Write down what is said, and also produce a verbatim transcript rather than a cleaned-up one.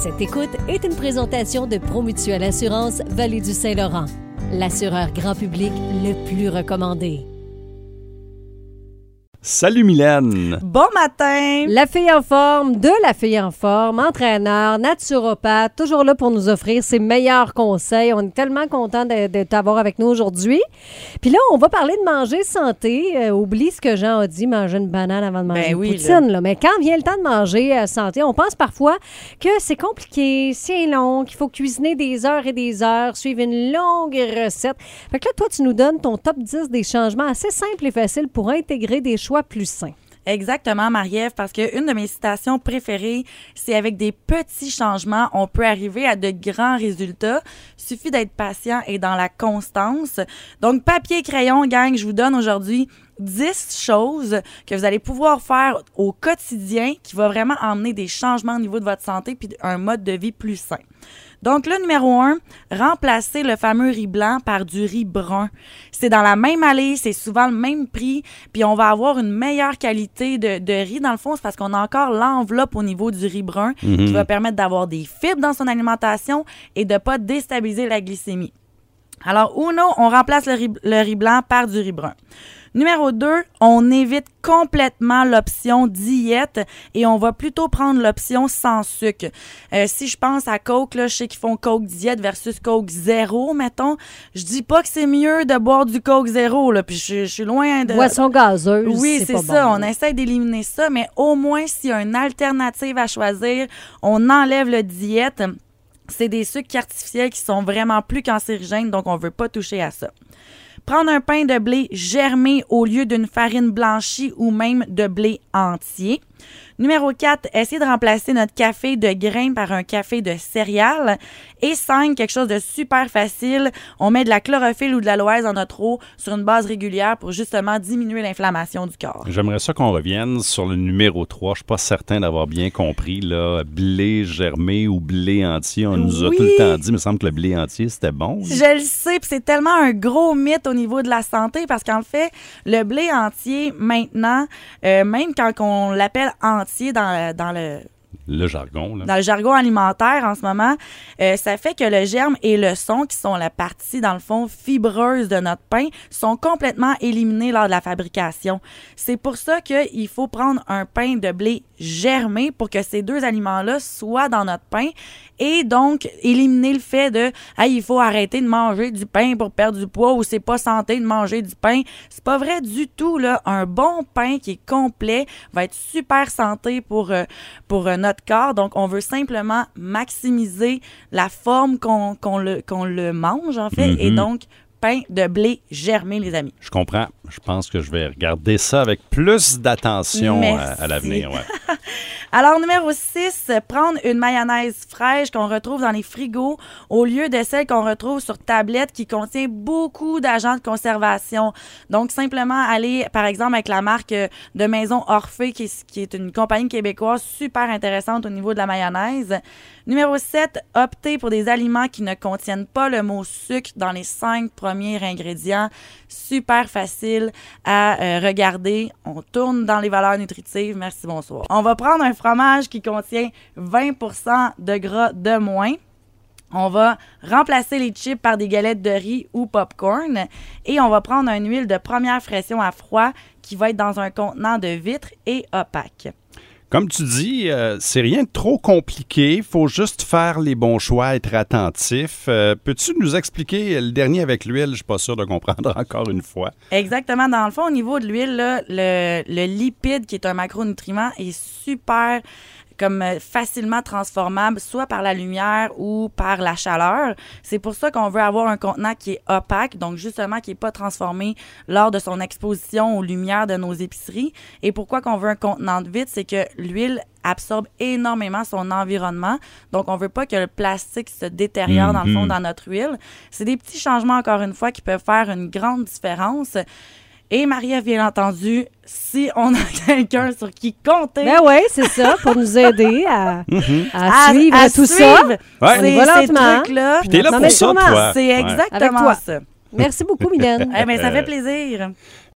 Cette écoute est une présentation de Promutuelle Assurance Vallée du Saint-Laurent, l'assureur grand public le plus recommandé. Salut Mylène! Bon matin! La fille en forme, de la fille en forme, entraîneur, naturopathe, toujours là pour nous offrir ses meilleurs conseils. On est tellement content de, de t'avoir avec nous aujourd'hui. Puis là, on va parler de manger santé. Euh, oublie ce que Jean a dit, manger une banane avant de manger Ben une oui, poutine. là. Là. Mais quand vient le temps de manger euh, santé, on pense parfois que c'est compliqué, c'est long, qu'il faut cuisiner des heures et des heures, suivre une longue recette. Fait que là, toi, tu nous donnes ton top dix des changements assez simples et faciles pour intégrer des choix plus sain. Exactement, Marie-Ève, parce qu'une de mes citations préférées, c'est avec des petits changements, on peut arriver à de grands résultats. Suffit d'être patient et dans la constance. Donc, papier, crayon, gang, je vous donne aujourd'hui dix choses que vous allez pouvoir faire au quotidien qui va vraiment emmener des changements au niveau de votre santé puis un mode de vie plus sain. Donc, le numéro un, remplacer le fameux riz blanc par du riz brun. C'est dans la même allée, c'est souvent le même prix, puis on va avoir une meilleure qualité de, de riz. Dans le fond, c'est parce qu'on a encore l'enveloppe au niveau du riz brun mm-hmm. qui va permettre d'avoir des fibres dans son alimentation et de ne pas déstabiliser la glycémie. Alors, uno, on remplace le riz, le riz blanc par du riz brun. Numéro deux, on évite complètement l'option diète et on va plutôt prendre l'option sans sucre. Euh, si je pense à Coke, là, je sais qu'ils font Coke diète versus Coke zéro, mettons. Je dis pas que c'est mieux de boire du Coke zéro, là, puis je, je suis loin de... Boisson gazeuse, oui, c'est, c'est pas ça. bon. On essaie d'éliminer ça, mais au moins, s'il y a une alternative à choisir, on enlève le diète. C'est des sucres artificiels qui sont vraiment plus cancérigènes, donc on veut pas toucher à ça. Prendre un pain de blé germé au lieu d'une farine blanchie ou même de blé entier. Numéro quatre, essayer de remplacer notre café de grains par un café de céréales. Et cinq, quelque chose de super facile, on met de la chlorophylle ou de l'aloès dans notre eau sur une base régulière pour justement diminuer l'inflammation du corps. J'aimerais ça qu'on revienne sur le numéro trois. Je suis pas certain d'avoir bien compris, là, blé germé ou blé entier. On nous a oui. tout le temps dit, il me semble que le blé entier, c'était bon. Je le sais, puis c'est tellement un gros mythe au niveau de la santé parce qu'en fait, le blé entier, maintenant, euh, même quand on l'appelle entier dans, dans le... Le jargon, là. Dans le jargon alimentaire en ce moment, euh, ça fait que le germe et le son, qui sont la partie, dans le fond, fibreuse de notre pain, sont complètement éliminés lors de la fabrication. C'est pour ça qu'il faut prendre un pain de blé germé pour que ces deux aliments-là soient dans notre pain et donc éliminer le fait de « hey, il faut arrêter de manger du pain pour perdre du poids » ou « c'est pas santé de manger du pain ». C'est pas vrai du tout, là. Un bon pain qui est complet va être super santé pour, euh, pour euh, notre corps. Donc, on veut simplement maximiser la forme qu'on, qu'on, le, qu'on le mange, en fait. Mm-hmm. Et donc, pain de blé germé, les amis. Je comprends. Je pense que je vais regarder ça avec plus d'attention à, à l'avenir. Ouais. Alors, numéro six, prendre une mayonnaise fraîche qu'on retrouve dans les frigos au lieu de celle qu'on retrouve sur tablette qui contient beaucoup d'agents de conservation. Donc, simplement aller, par exemple, avec la marque de Maison Orphée, qui est, qui est une compagnie québécoise super intéressante au niveau de la mayonnaise. Numéro sept, opter pour des aliments qui ne contiennent pas le mot sucre dans les cinq premiers ingrédients. Super facile à euh, regarder. On tourne dans les valeurs nutritives. Merci, bonsoir. On va prendre un fromage qui contient vingt pour cent de gras de moins. On va remplacer les chips par des galettes de riz ou popcorn. Et on va prendre une huile de première pression à froid qui va être dans un contenant de vitre et opaque. Comme tu dis, euh, c'est rien de trop compliqué. Il faut juste faire les bons choix, être attentif. Euh, peux-tu nous expliquer le dernier avec l'huile? Je ne suis pas sûr de comprendre encore une fois. Exactement. Dans le fond, au niveau de l'huile, là, le, le lipide, qui est un macronutriment, est super comme facilement transformable, soit par la lumière ou par la chaleur. C'est pour ça qu'on veut avoir un contenant qui est opaque, donc justement qui n'est pas transformé lors de son exposition aux lumières de nos épiceries. Et pourquoi qu'on veut un contenant de vitre, c'est que l'huile absorbe énormément son environnement. Donc, on veut pas que le plastique se détériore, mm-hmm. dans le fond, dans notre huile. C'est des petits changements, encore une fois, qui peuvent faire une grande différence. Et Marie-Ève, bien entendu, si on a quelqu'un sur qui compter... Ben oui, c'est ça, pour nous aider à, mm-hmm. à, à suivre à tout suivre ça. Ouais. C'est, ces trucs-là. Puis t'es là non, pour ça, toi. C'est exactement Avec toi. ça. Merci beaucoup, Mylène. Eh bien, ça fait plaisir.